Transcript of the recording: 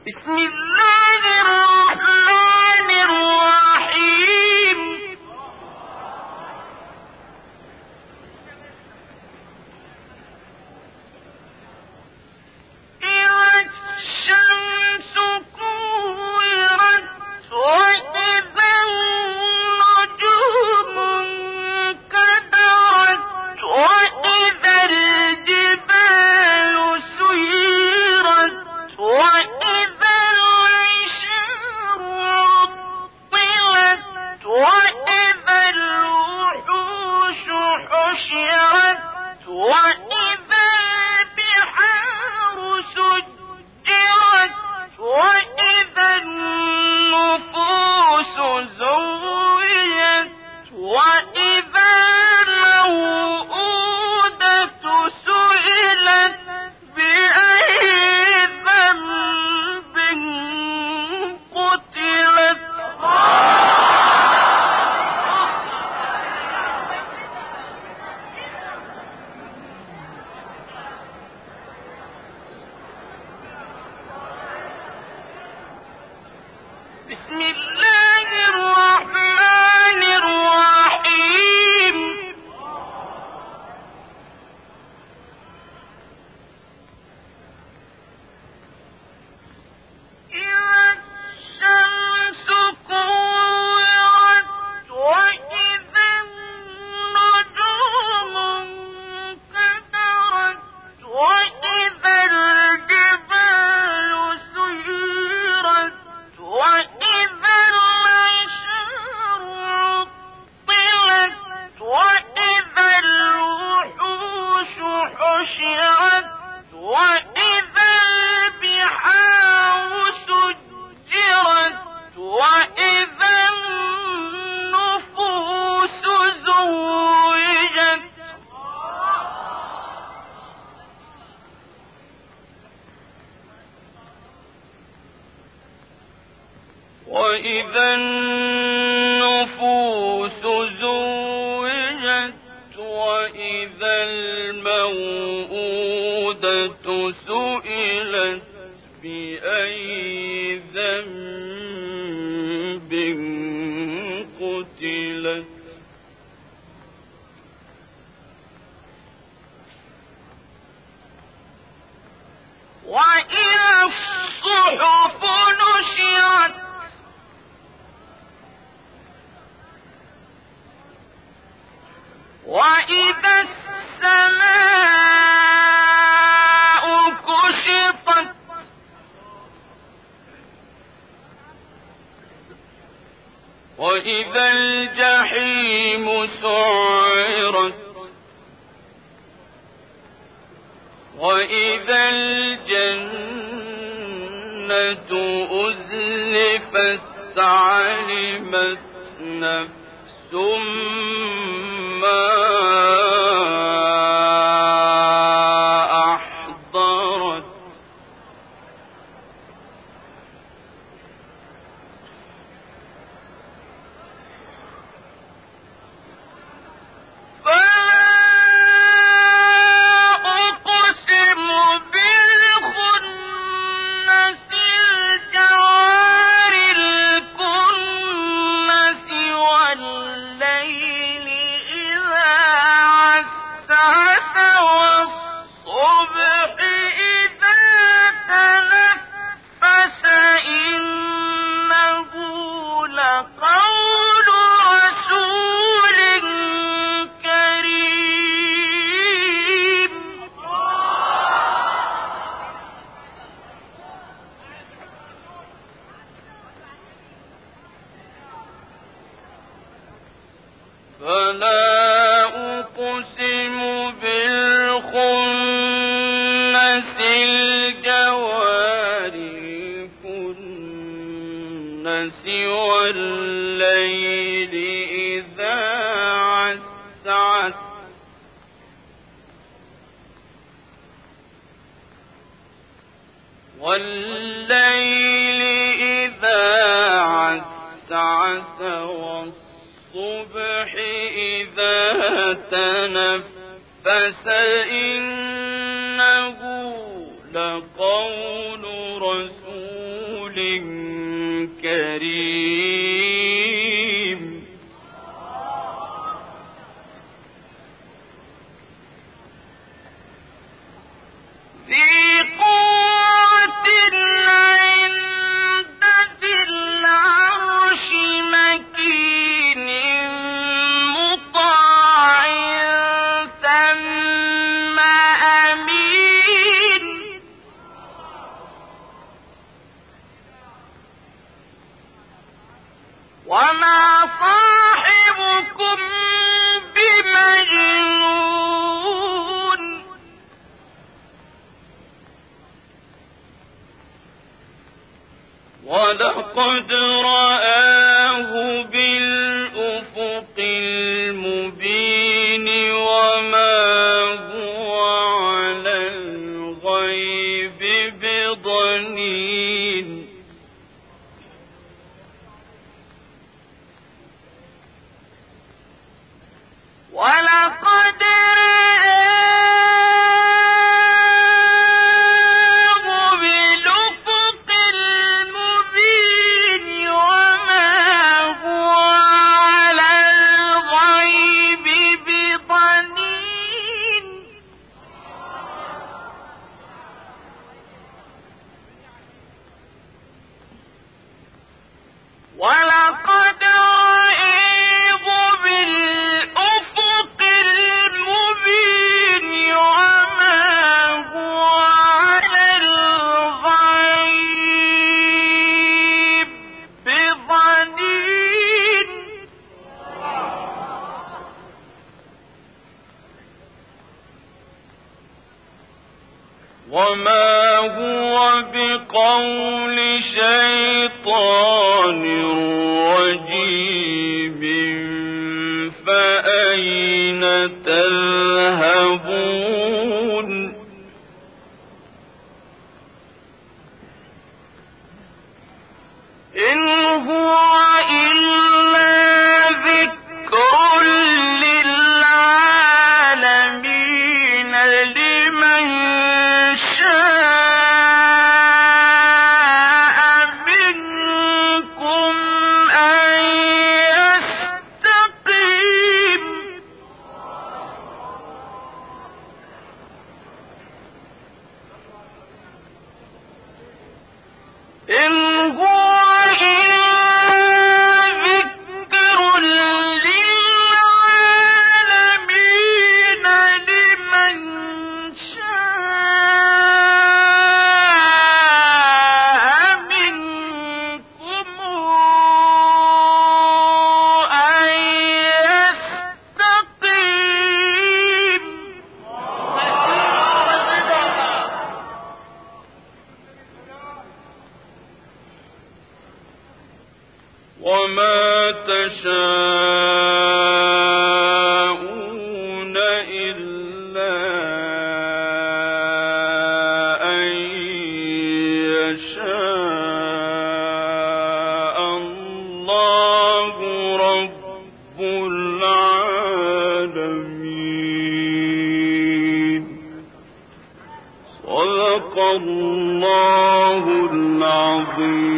بسم الله الرحمن الرحيم إذا الشمس كورت وإذا النجوم انكدرت وإذا الجبال سيرت وإذا العشار عطلت وإذا الوحوش حشرت وإذا البحار سجرت وإذا النفوس زوجت وإذا الموءودة سئلت بأي ذنب قتلت بسم الله الرحمن الرحيم إذا الشمس كورت وإذا النجوم انكدرت وإذا الجبال سيرت وإذا العشار عطلت وإذا الوحوش حشرت وإذا البحار سجرت وإذا النفوس زوجت وإذا النفوس زوجت وإذا الموءودة سئلت بأي ذنب قتلت وإذا الصحف نشرت وإذا السماء كشطت وإذا الجحيم سعرت وإذا الجنة أزلفت علمت نفس ما أحضرت فلا أقسم بالخنس الجوار الكنس والليل إذا عسعس والليل إذا عسعس والصبح إذا تنفس إنه لقول رسول كريم ذي قوة عند ذي العرش مكين مطاع ثم أمين وما صاحبكم بمجنون ولقد رآه بالأفق المبين وما هو على الغيب بضنين ولقد ولقد رآه بالأفق المبين وما هو على الغيب بضنين وما هو بقول شيطان رجيم فأين تذهبون إن هو إلا ذكر للعالمين لمن شاء منكم أن يستقيم إن هو وما تشاءون إلا أن يشاء الله رب العالمين صدق الله العظيم.